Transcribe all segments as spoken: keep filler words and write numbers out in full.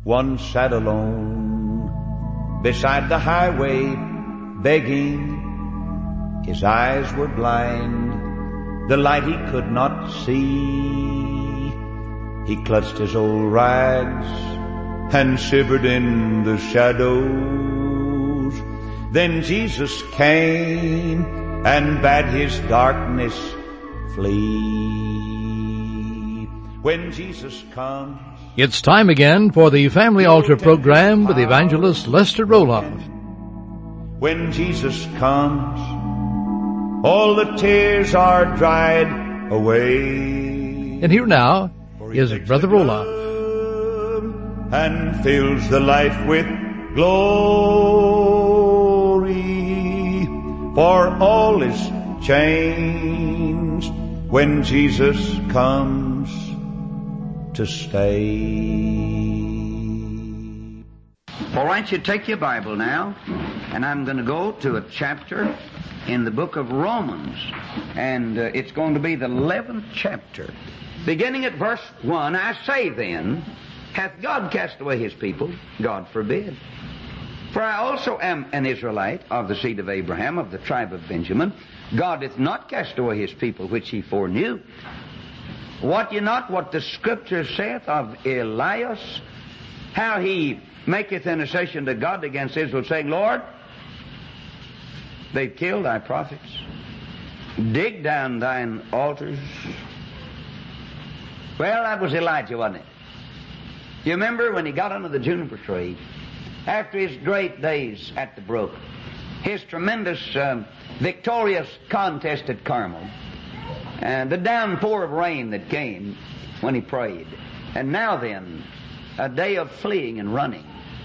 one sat alone beside the highway begging. His eyes were blind, the light he could not see. He clutched his old rags and shivered in the shadows. Then Jesus came and bade his darkness flee. When Jesus comes, it's time again for the Family Altar program with evangelist Lester Roloff. When Jesus comes, all the tears are dried away. And here now is Brother Roloff. And fills the life with glory, for all is changed when Jesus comes to stay. All right, you take your Bible now, and I'm going to go to a chapter in the book of Romans, and uh, it's going to be the eleventh chapter. Beginning at verse one, I say then, hath God cast away his people? God forbid. For I also am an Israelite of the seed of Abraham, of the tribe of Benjamin. God hath not cast away his people which he foreknew. Wot ye not what the Scripture saith of Elias, how he maketh intercession to God against Israel, saying, Lord, they've killed thy prophets. Dig down thine altars. Well, that was Elijah, wasn't it? You remember when he got under the juniper tree, after his great days at the brook, his tremendous um, victorious contest at Carmel, and the downpour of rain that came when he prayed, and now then, a day of fleeing and running.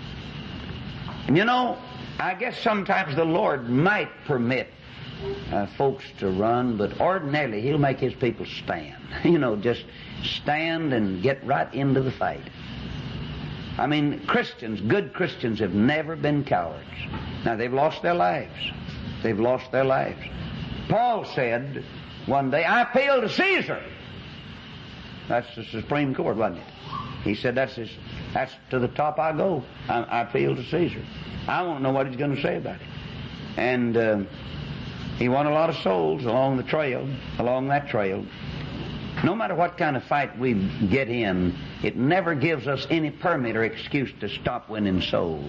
And you know, I guess sometimes the Lord might permit uh, folks to run, but ordinarily He'll make His people stand. You know, just stand and get right into the fight. I mean, Christians, good Christians, have never been cowards. Now, they've lost their lives. They've lost their lives. Paul said one day, I appeal to Caesar. That's the Supreme Court, wasn't it? He said, that's his, that's to the top I go. I, I appeal to Caesar. I want to know what he's going to say about it. And uh, he won a lot of souls along the trail, along that trail. No matter what kind of fight we get in, it never gives us any permit or excuse to stop winning souls.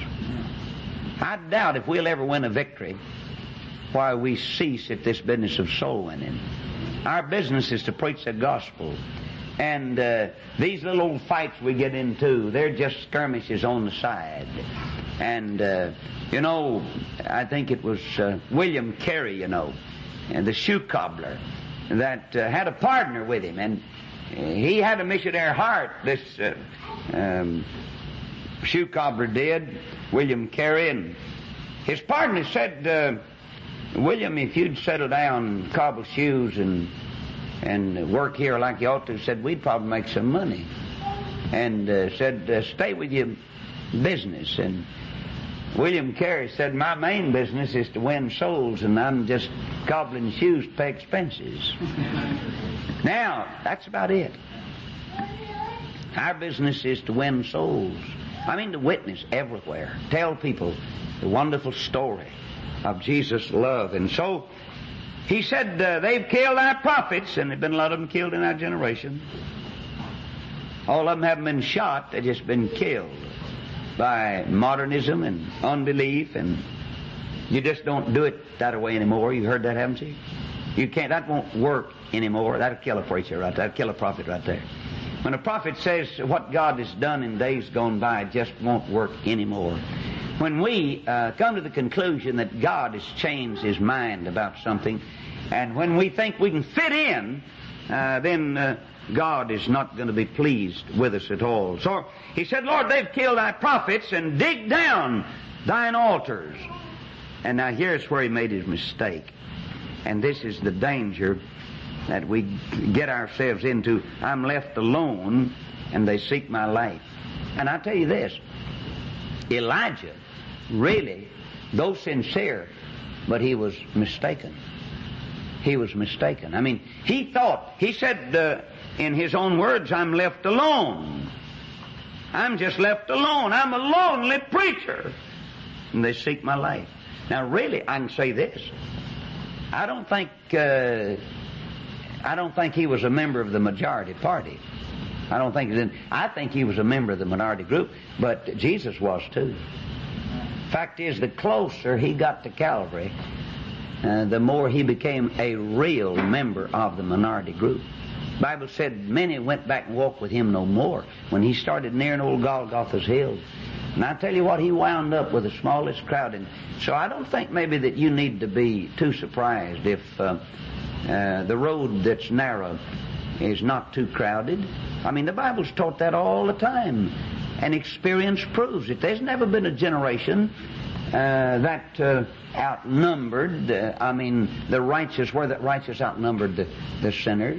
I doubt if we'll ever win a victory while we cease at this business of soul winning. Our business is to preach the gospel. And uh, these little old fights we get into, they're just skirmishes on the side. And, uh, you know, I think it was uh, William Carey, you know, and the shoe cobbler, that uh, had a partner with him, and he had a missionary heart, this uh, um, shoe cobbler did, William Carey, and his partner said, uh, William, if you'd settle down and cobble shoes and and work here like you ought to, said, we'd probably make some money. And uh, said, uh, stay with your business. And William Carey said, my main business is to win souls, and I'm just cobbling shoes to pay expenses. Now, that's about it. Our business is to win souls. I mean, to witness everywhere. Tell people the wonderful story of Jesus' love. And so, he said, uh, they've killed our prophets, and there've been a lot of them killed in our generation. All of them haven't been shot, they've just been killed by modernism and unbelief, and you just don't do it that way anymore. You heard that, haven't you? You can't, that won't work anymore. That'll kill a preacher right there. That'll kill a prophet right there. When a prophet says what God has done in days gone by, it just won't work anymore. When we uh, come to the conclusion that God has changed His mind about something, and when we think we can fit in, uh, then uh, God is not going to be pleased with us at all. So he said, Lord, they've killed thy prophets and dig down thine altars. And now here's where he made his mistake. And this is the danger that we get ourselves into. I'm left alone and they seek my life. And I tell you this, Elijah, really, though sincere, but he was mistaken. He was mistaken. I mean, he thought, he said uh, in his own words, I'm left alone. I'm just left alone. I'm a lonely preacher. And they seek my life. Now really, I can say this. I don't think, uh, I don't think he was a member of the majority party. I don't think he was in, I think he was a member of the minority group, but Jesus was too. Fact is, the closer he got to Calvary, uh, the more he became a real member of the minority group. The Bible said many went back and walked with him no more when he started nearing old Golgotha's hill. And I tell you what, he wound up with the smallest crowd. And so I don't think maybe that you need to be too surprised if uh, uh, the road that's narrow is not too crowded. I mean, the Bible's taught that all the time. And experience proves it. There's never been a generation uh, that uh, outnumbered, uh, I mean, the righteous, where the righteous outnumbered the, the sinners.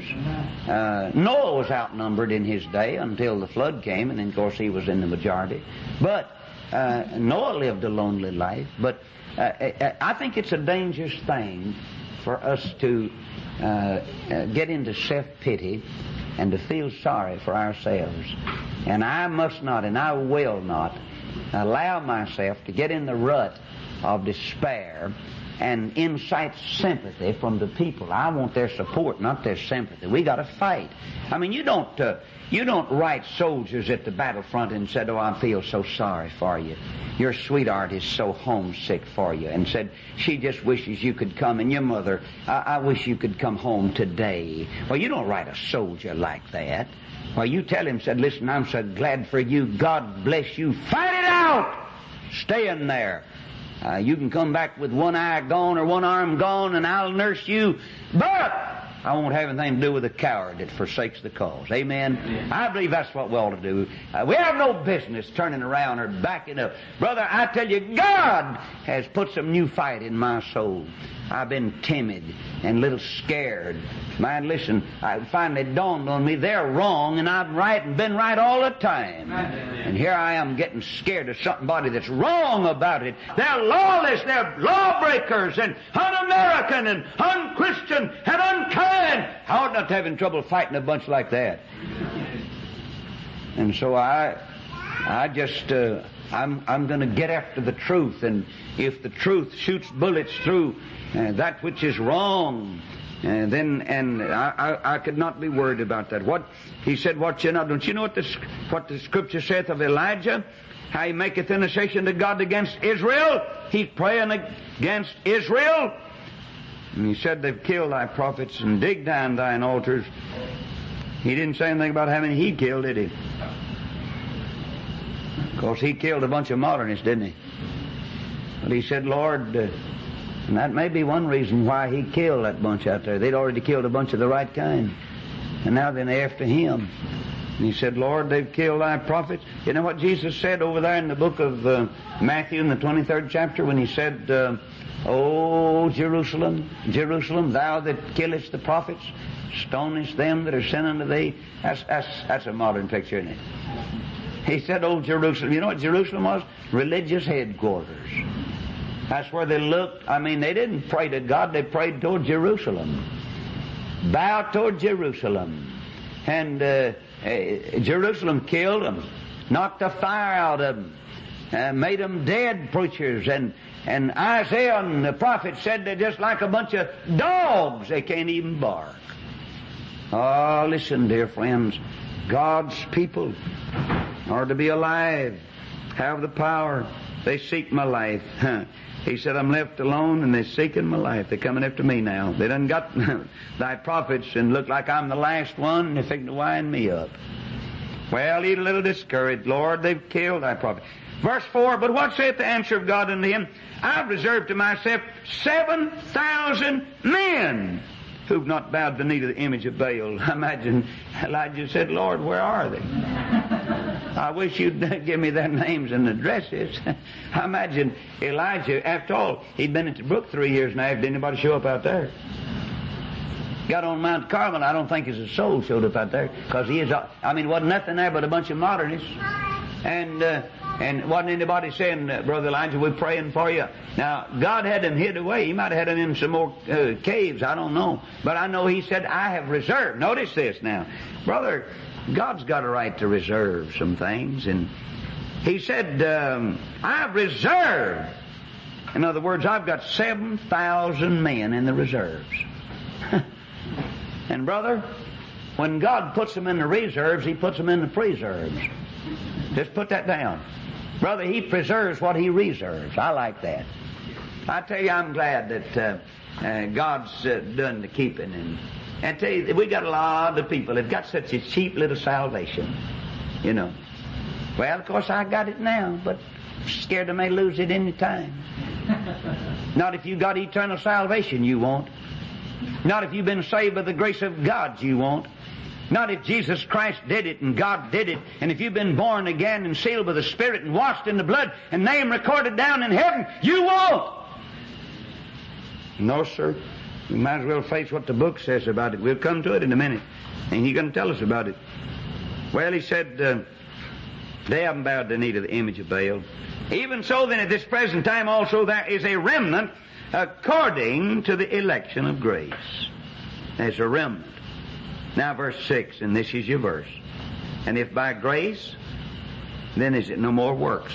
Uh, Noah was outnumbered in his day until the flood came, and then, of course, he was in the majority. But uh, Noah lived a lonely life. But uh, I think it's a dangerous thing for us to uh, uh, get into self-pity and to feel sorry for ourselves. And I must not, and I will not, allow myself to get in the rut of despair and incite sympathy from the people. I want their support, not their sympathy. We got to fight. I mean, you don't uh, you don't write soldiers at the battlefront and said, "Oh, I feel so sorry for you. Your sweetheart is so homesick for you," and said, "She just wishes you could come, and your mother, I, I wish you could come home today." Well, you don't write a soldier like that. Well, you tell him, said, "Listen, I'm so glad for you. God bless you. Fight it out. Stay in there. Uh, you can come back with one eye gone or one arm gone, and I'll nurse you. But I won't have anything to do with a coward that forsakes the cause." Amen? Yeah. I believe that's what we ought to do. Uh, we have no business turning around or backing up. Brother, I tell you, God has put some new fight in my soul. I've been timid and a little scared. Man, listen, it finally dawned on me they're wrong and I'm right and been right all the time. And here I am getting scared of somebody that's wrong about it. They're lawless, they're lawbreakers and un-American and un-Christian and unkind. I ought not to have in trouble fighting a bunch like that. And so I, I just, uh, I'm, I'm going to get after the truth, and if the truth shoots bullets through uh, that which is wrong, and then, and I, I, I could not be worried about that. What he said, "What you not?" Don't you know what the what the Scripture saith of Elijah? How he maketh intercession to God against Israel. He's praying against Israel. And he said, "They've killed thy prophets and digged down thine altars." He didn't say anything about how many he killed, did he? Of course, he killed a bunch of modernists, didn't he? But he said, "Lord," uh, and that may be one reason why he killed that bunch out there. They'd already killed a bunch of the right kind. And now they're after him. And he said, "Lord, they've killed thy prophets." You know what Jesus said over there in the book of uh, Matthew in the twenty-third chapter when he said, uh, "O Jerusalem, Jerusalem, thou that killest the prophets, stonest them that are sent unto thee." That's, that's, that's a modern picture, isn't it? He said, "Oh, Jerusalem." You know what Jerusalem was? Religious headquarters. That's where they looked. I mean, they didn't pray to God. They prayed toward Jerusalem. Bow toward Jerusalem. And uh, uh, Jerusalem killed them, knocked the fire out of them, uh, made them dead preachers. And, and Isaiah and the prophet said they're just like a bunch of dogs. They can't even bark. Oh, listen, dear friends. God's people are to be alive, have the power. They seek my life. He said, "I'm left alone and they're seeking my life. They're coming after me now. They done got thy prophets and look like I'm the last one, and they're fixing to wind me up." Well, he's a little discouraged. "Lord, they've killed thy prophets." Verse four, "But what saith the answer of God unto him? I've reserved to myself seven thousand men who've not bowed the knee to the image of Baal." I imagine Elijah said, "Lord, where are they? I wish you'd give me their names and addresses." I imagine Elijah, after all, he'd been at the brook three years now. Did anybody show up out there? Got on Mount Carmel, I don't think his soul showed up out there, because he is, I mean, wasn't nothing there but a bunch of modernists. And, uh, and wasn't anybody saying, uh, "Brother Elijah, we're praying for you." Now, God had them hid away. He might have had them in some more uh, caves. I don't know. But I know he said, "I have reserved." Notice this now. Brother, God's got a right to reserve some things. And He said, um, I've reserved. In other words, I've got seven thousand men in the reserves. And brother, when God puts them in the reserves, He puts them in the preserves. Just put that down. Brother, He preserves what He reserves. I like that. I tell you, I'm glad that uh, uh, God's uh, done the keeping. And I tell you, we got a lot of people that got such a cheap little salvation, you know. Well, of course, I got it now, but scared I may lose it any time. Not if you got eternal salvation, you won't. Not if you've been saved by the grace of God, you won't. Not if Jesus Christ did it and God did it, and if you've been born again and sealed by the Spirit and washed in the blood and name recorded down in heaven, you won't. No, sir. We might as well face what the book says about it. We'll come to it in a minute, and He's going to tell us about it. Well, He said, uh, they haven't bowed the knee to the image of Baal. Even so, then, at this present time also there is a remnant according to the election of grace. There's a remnant. Now verse six, and this is your verse. And if by grace, then is it no more works.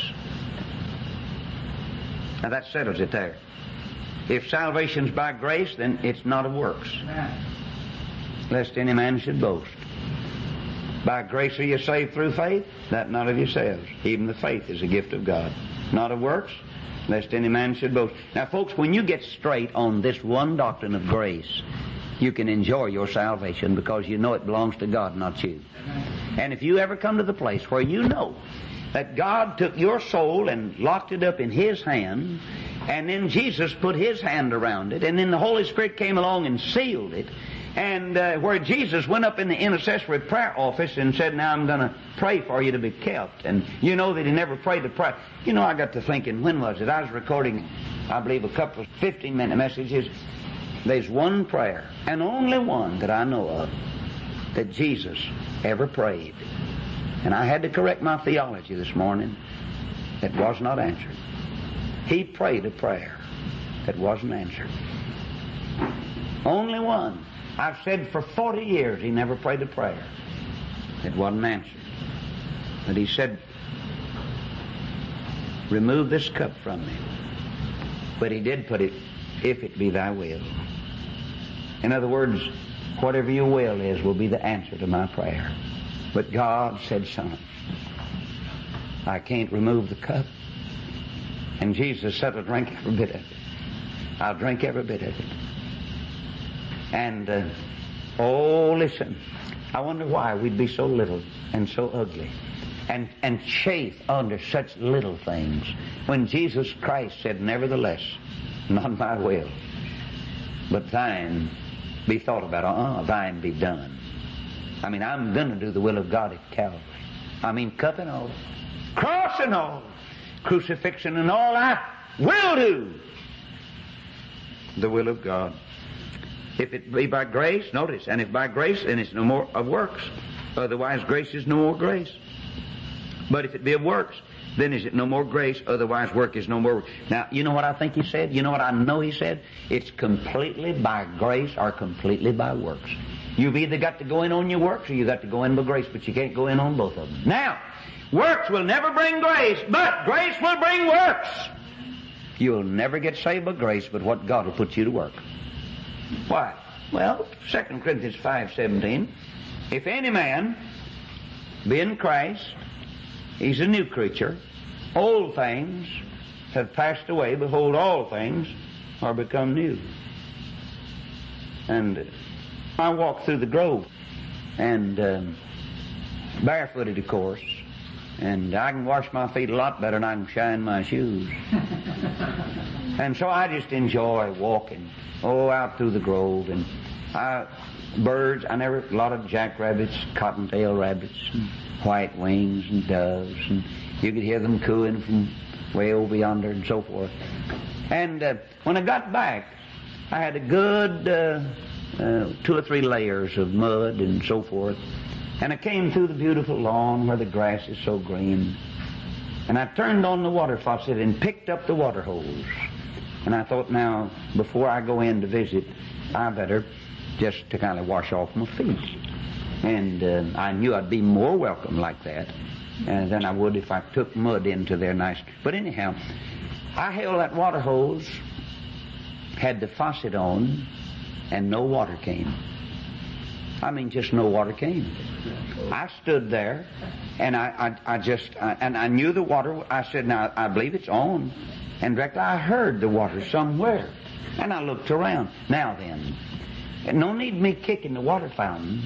Now that settles it there. If salvation's by grace, then it's not of works. Lest any man should boast. By grace are you saved through faith? That not of yourselves. Even the faith is a gift of God. Not of works, lest any man should boast. Now folks, when you get straight on this one doctrine of grace, you can enjoy your salvation because you know it belongs to God, not you. And if you ever come to the place where you know that God took your soul and locked it up in His hand, and then Jesus put His hand around it, and then the Holy Spirit came along and sealed it, and uh, where Jesus went up in the intercessory prayer office and said, now I'm going to pray for you to be kept. And you know that He never prayed the prayer. You know, I got to thinking, when was it? I was recording, I believe, a couple of fifteen-minute messages. There's one prayer, and only one that I know of, that Jesus ever prayed. And I had to correct my theology this morning. It was not answered. He prayed a prayer that wasn't answered. Only one. I've said for forty years He never prayed a prayer that wasn't answered. But He said, remove this cup from me. But He did put it, if it be thy will. In other words, whatever your will is will be the answer to my prayer. But God said, son, I can't remove the cup. And Jesus said, I'll drink every bit of it. I'll drink every bit of it. And, uh, oh, listen, I wonder why we'd be so little and so ugly and, and chafe under such little things when Jesus Christ said, nevertheless, not my will, but thine be thought about. Uh-uh, thine be done. I mean, I'm going to do the will of God at Calvary. I mean, cup and all, cross and all, crucifixion and all, I will do the will of God. If it be by grace, notice, and if by grace, then it's no more of works. Otherwise, grace is no more grace. But if it be of works, then is it no more grace. Otherwise, work is no more work. Now, you know what I think He said? You know what I know He said? It's completely by grace or completely by works. You've either got to go in on your works or you've got to go in by grace, but you can't go in on both of them. Now, works will never bring grace, but grace will bring works. You'll never get saved by grace, but what God will put you to work. Why? Well, Second Corinthians five seventeen, if any man be in Christ, he's a new creature. Old things have passed away. Behold, all things are become new. And I walk through the grove, and um, barefooted, of course, and I can wash my feet a lot better than I can shine my shoes. And so I just enjoy walking, oh, out through the grove, and I, birds, I never, a lot of jackrabbits, cottontail rabbits, and white wings and doves, and you could hear them cooing from way over yonder and so forth. And uh, when I got back, I had a good uh, uh, two or three layers of mud and so forth, and I came through the beautiful lawn where the grass is so green, and I turned on the water faucet and picked up the water hose. And I thought, now, before I go in to visit, I better just to kind of wash off my feet. And uh, I knew I'd be more welcome like that uh, than I would if I took mud into their nice... But anyhow, I held that water hose, had the faucet on, and no water came. I mean, just no water came. I stood there, and I, I, I just... I, and I knew the water... I said, now, I believe it's on. And directly I heard the water somewhere. And I looked around. Now then, no need me kicking the water fountain.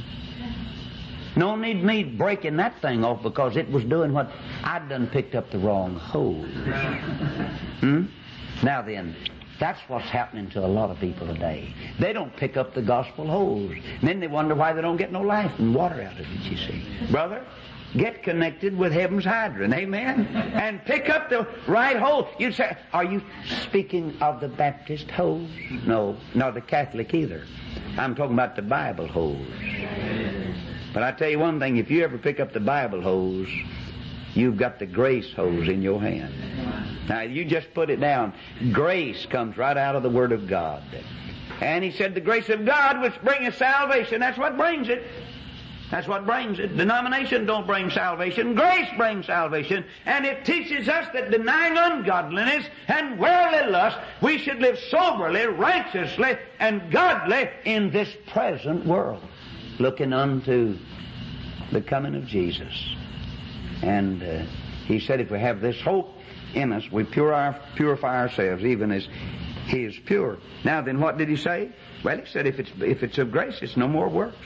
No need me breaking that thing off because it was doing what I'd done picked up the wrong hose. Hmm? Now then, that's what's happening to a lot of people today. They don't pick up the gospel hose. And then they wonder why they don't get no life and water out of it, you see. Brother, get connected with heaven's hydrant, amen? And pick up the right hose. You say, are you speaking of the Baptist hose? No, nor the Catholic either. I'm talking about the Bible hose. But I tell you one thing, if you ever pick up the Bible hose, you've got the grace hose in your hand. Now, you just put it down. Grace comes right out of the Word of God. And he said the grace of God which bringeth salvation. That's what brings it. That's what brings it. Denomination don't bring salvation. Grace brings salvation. And it teaches us that denying ungodliness and worldly lust, we should live soberly, righteously, and godly in this present world, looking unto the coming of Jesus. And uh, he said if we have this hope in us, we purify, purify ourselves even as he is pure. Now then, what did he say? Well, he said if it's, if it's of grace, it's no more works.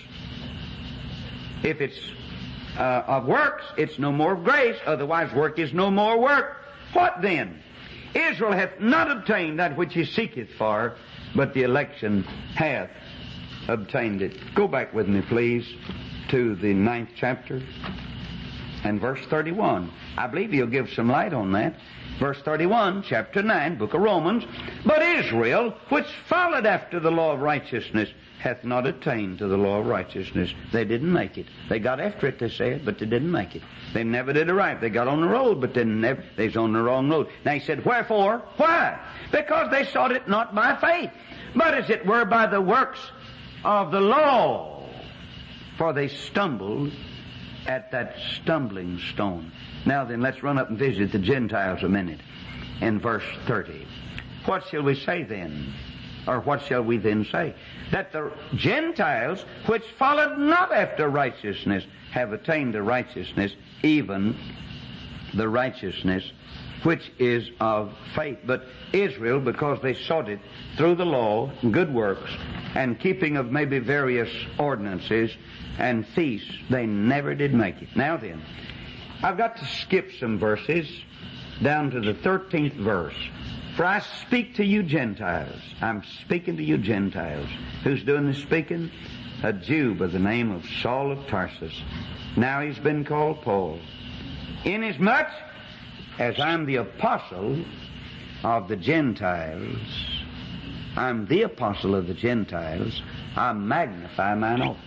If it's uh, of works, it's no more of grace. Otherwise, work is no more work. What then? Israel hath not obtained that which he seeketh for, but the election hath obtained it. Go back with me, please, to the ninth chapter and verse thirty-one. I believe you'll give some light on that. Verse thirty-one, chapter nine, book of Romans. But Israel, which followed after the law of righteousness, hath not attained to the law of righteousness. They didn't make it. They got after it, they said, but they didn't make it. They never did arrive. They got on the road, but they never, they was on the wrong road. Now he said, wherefore? Why? Because they sought it not by faith, but as it were by the works of the law. For they stumbled at that stumbling stone. Now then, let's run up and visit the Gentiles a minute. In verse thirty. What shall we say then? Or what shall we then say? That the Gentiles, which followed not after righteousness, have attained to righteousness, even the righteousness which is of faith. But Israel, because they sought it through the law, good works, and keeping of maybe various ordinances and feasts, they never did make it. Now then, I've got to skip some verses down to the thirteenth verse. For I speak to you Gentiles. I'm speaking to you Gentiles. Who's doing the speaking? A Jew by the name of Saul of Tarsus. Now he's been called Paul. Inasmuch as I'm the apostle of the Gentiles, I'm the apostle of the Gentiles, I magnify mine office.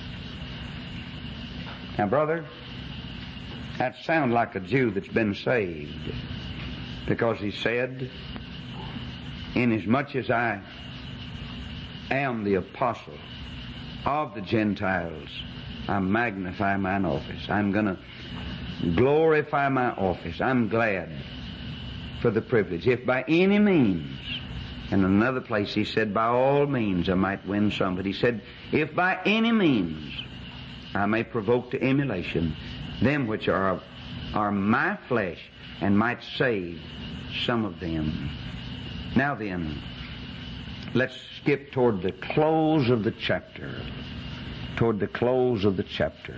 Now, brother, that sounds like a Jew that's been saved. Because he said, inasmuch as I am the apostle of the Gentiles, I magnify mine office. I'm going to glorify my office. I'm glad for the privilege. If by any means, in another place he said, by all means I might win some. But he said, if by any means I may provoke to emulation them which are, are my flesh, and might save some of them. Now then, let's skip toward the close of the chapter. Toward the close of the chapter.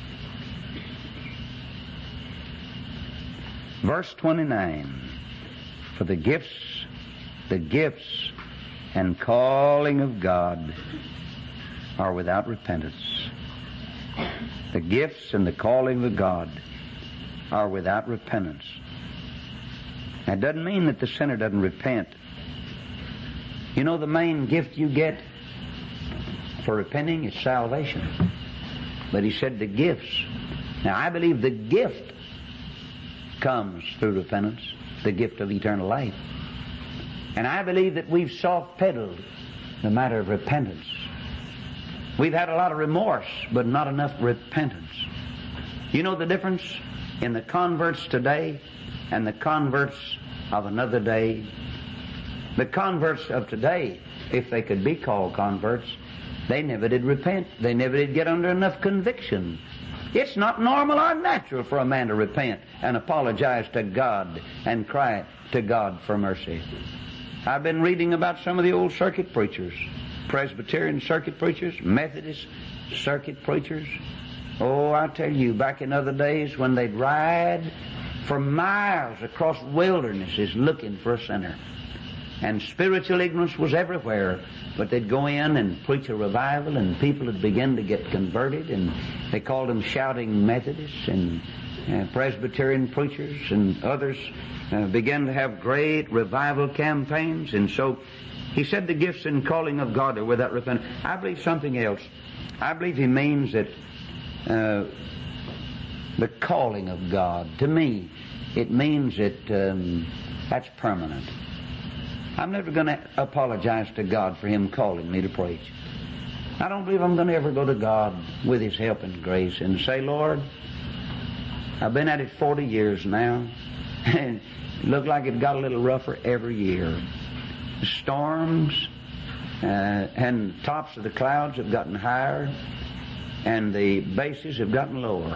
Verse twenty-nine. For the gifts, the gifts and calling of God are without repentance. The gifts and the calling of God are without repentance. That doesn't mean that the sinner doesn't repent. You know the main gift you get for repenting is salvation. But he said the gifts. Now I believe the gift comes through repentance, the gift of eternal life. And I believe that we've soft-pedaled the matter of repentance. We've had a lot of remorse, but not enough repentance. You know the difference in the converts today and the converts of another day? The converts of today, if they could be called converts, they never did repent. They never did get under enough conviction. It's not normal or natural for a man to repent and apologize to God and cry to God for mercy. I've been reading about some of the old circuit preachers, Presbyterian circuit preachers, Methodist circuit preachers. Oh, I tell you, back in other days when they'd ride for miles across wildernesses looking for a sinner. And spiritual ignorance was everywhere. But they'd go in and preach a revival, and people would begin to get converted, and they called them shouting Methodists, and uh, Presbyterian preachers and others uh, began to have great revival campaigns. And so he said the gifts and calling of God are without repentance. I believe something else. I believe he means that uh, the calling of God, to me, it means that um, that's permanent. I'm never going to apologize to God for Him calling me to preach. I don't believe I'm going to ever go to God with His help and grace and say, Lord, I've been at it forty years now, and it looked like it got a little rougher every year. The storms uh, and tops of the clouds have gotten higher, and the bases have gotten lower,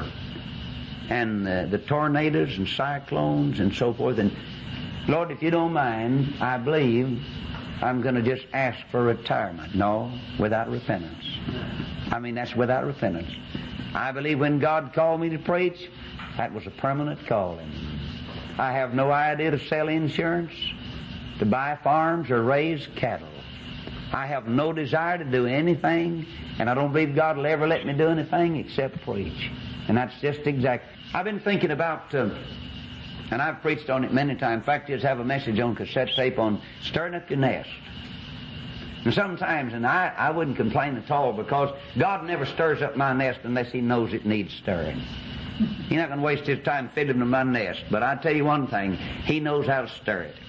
and uh, the tornadoes and cyclones and so forth. And Lord, if you don't mind, I believe I'm going to just ask for retirement. No, without repentance. I mean, that's without repentance. I believe when God called me to preach, that was a permanent calling. I have no idea to sell insurance, to buy farms, or raise cattle. I have no desire to do anything, and I don't believe God will ever let me do anything except preach. And that's just exactly. I've been thinking about... Uh, And I've preached on it many times. In fact, I just have a message on cassette tape on stirring up your nest. And sometimes, and I, I wouldn't complain at all, because God never stirs up my nest unless He knows it needs stirring. He's not going to waste His time fiddling with my nest. But I tell you one thing, He knows how to stir it.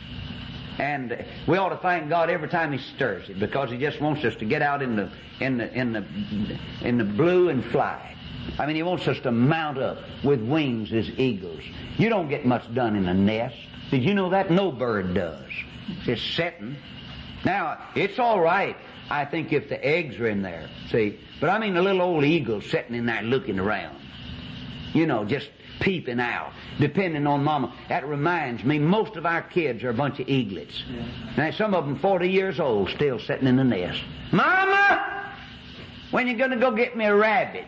And we ought to thank God every time He stirs it, because He just wants us to get out in the in the in the in the blue and fly. I mean, He wants us to mount up with wings as eagles. You don't get much done in a nest. Did you know that? No bird does. It's setting. Now, it's all right, I think, if the eggs are in there, see. But I mean a little old eagle sitting in there looking around. You know, just peeping out, depending on Mama. That reminds me, most of our kids are a bunch of eaglets. Yeah. Now, some of them forty years old, still sitting in the nest. Mama, when you going to go get me a rabbit?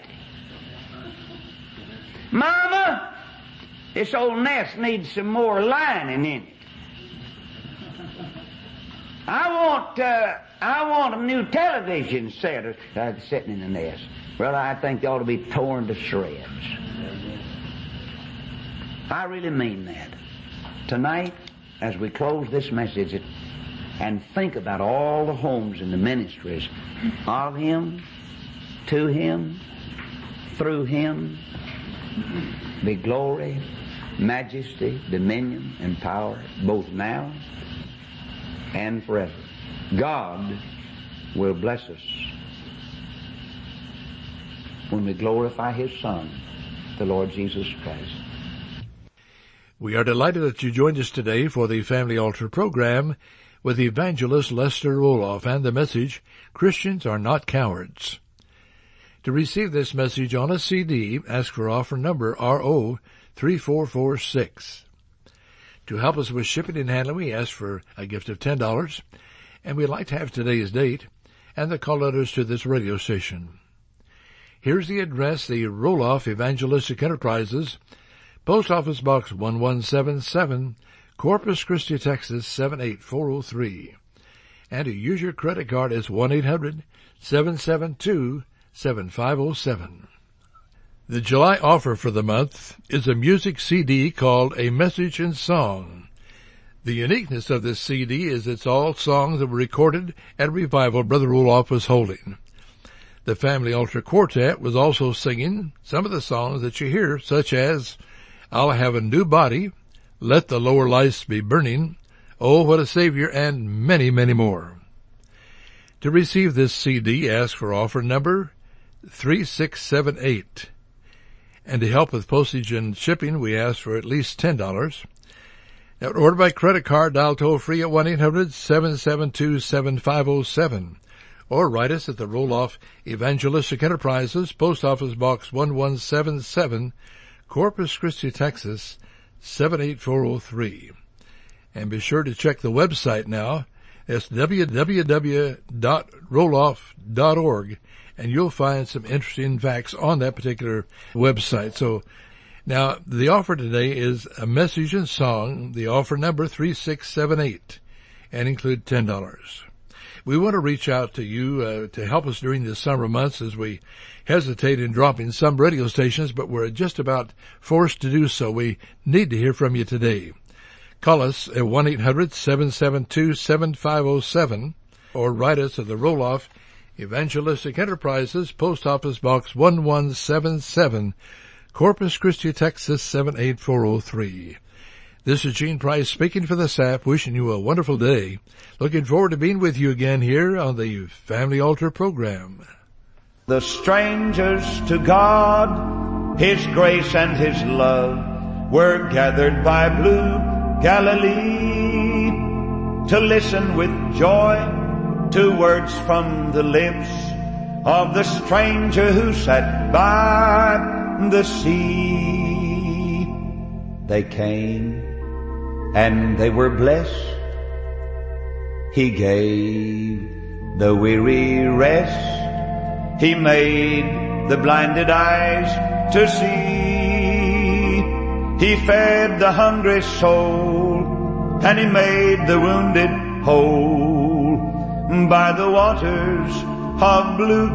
Mama, this old nest needs some more lining in it. I want, uh, I want a new television set uh, sitting in the nest. Well, I think they ought to be torn to shreds. I really mean that. Tonight, as we close this message it, and think about all the homes and the ministries of Him, to Him, through Him, be glory, majesty, dominion, and power, both now and forever. God will bless us when we glorify His Son, the Lord Jesus Christ. We are delighted that you joined us today for the Family Altar program with Evangelist Lester Roloff and the message, Christians Are Not Cowards. To receive this message on a C D, ask for offer number R O three four four six. To help us with shipping and handling, we ask for a gift of ten dollars, and we'd like to have today's date and the call letters to this radio station. Here's the address, the Roloff Evangelistic Enterprises, Post Office Box one one seven seven, Corpus Christi, Texas seven eight four oh three. And to use your credit card is one eight hundred seven seven two seven five oh seven. The July offer for the month is a music C D called A Message in Song. The uniqueness of this C D is it's all songs that were recorded at a revival Brother Roloff was holding. The Family Altar Quartet was also singing some of the songs that you hear, such as I'll Have a New Body, Let the Lower Lights Be Burning, Oh, What a Savior, and many, many more. To receive this C D, ask for offer number three six seven eight. And to help with postage and shipping, we ask for at least ten dollars. Now, order by credit card, dial toll-free at one eight hundred seven seven two seven five zero seven. Or write us at the Roloff Evangelistic Enterprises, Post Office Box one one seven seven, Corpus Christi, Texas, seven eight four zero three. And be sure to check the website now. It's w w w dot roloff dot org, and you'll find some interesting facts on that particular website. So now the offer today is a message and song, the offer number three six seven eight, and include ten dollars. We want to reach out to you uh, to help us during the summer months as we hesitate in dropping some radio stations, but we're just about forced to do so. We need to hear from you today. Call us at one eight hundred seven seven two seven five zero seven or write us at the Roloff Evangelistic Enterprises, Post Office Box one one seven seven, Corpus Christi, Texas, seven eight four zero three. This is Gene Price speaking for the staff, wishing you a wonderful day. Looking forward to being with you again here on the Family Altar program. The strangers to God, His grace and His love were gathered by blue Galilee to listen with joy to words from the lips of the stranger who sat by the sea. They came and they were blessed. He gave the weary rest. He made the blinded eyes to see. He fed the hungry soul, and He made the wounded whole by the waters of blue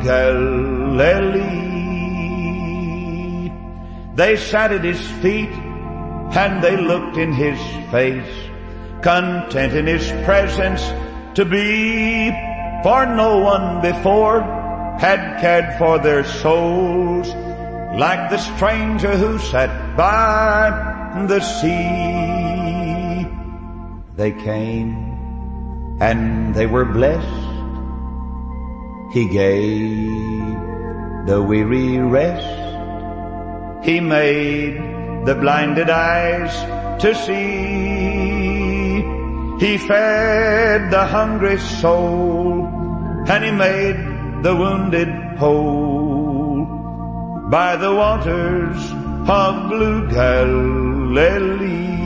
Galilee. They sat at His feet, and they looked in His face, content in His presence to be, for no one before had cared for their souls like the stranger who sat by the sea. They came and they were blessed. He gave the weary rest. He made the blinded eyes to see. He fed the hungry soul, and He made the wounded whole by the waters of blue Galilee.